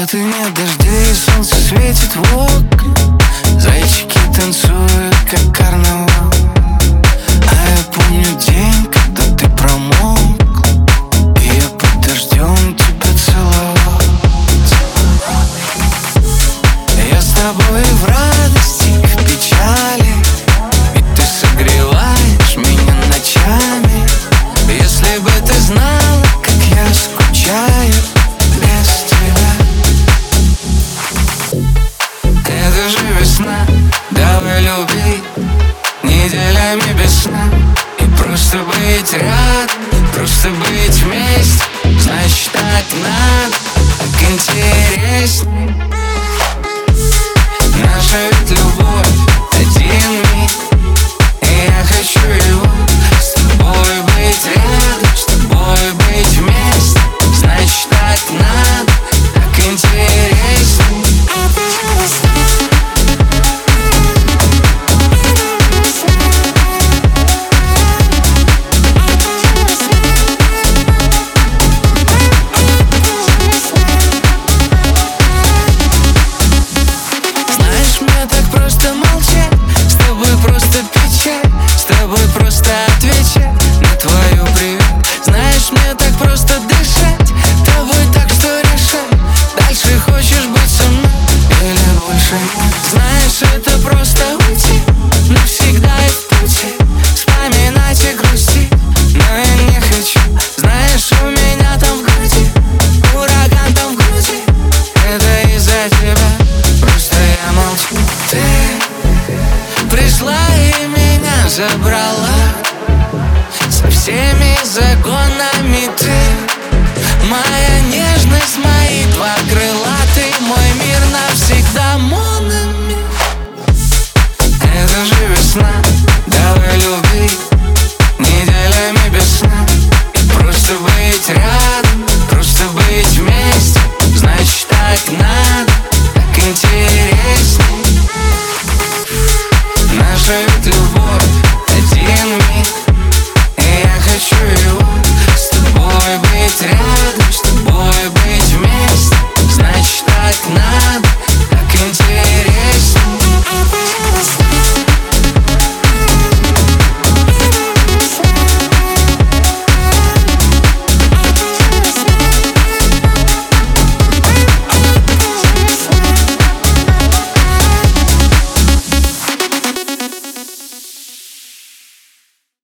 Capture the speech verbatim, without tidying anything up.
Вот и нет дождей, солнце светит в окна, зайчики танцуют, как карнавал. А я помню день, когда ты промокла, и я под дождем тебя целовал. Я с тобой в радости и в печали, ведь ты согреваешь меня ночами. Если бы ты знала, как я скучаю без тебя. Это же весна, давай люби неделями без сна. И просто быть рядом, просто быть вместе, значит так надо, так интересней. Наша ведь любовь один миг, и я хочу его с тобой быть рядом, с тобой быть вместе, значит так надо, так интересней. Знаешь, мне так просто молчать, с тобой просто печаль, с тобой просто отвечать на твою привет. Знаешь, мне так просто дышать тобой, так что решай, дальше хочешь быть со мной или больше нет. Знаешь, это просто уйти навсегда и в пути, вспоминать и грустить, но я не хочу. Знаешь, у меня там в груди ураган, там в груди, это из-за тебя, просто я молчу. Ты пришла и меня забрала.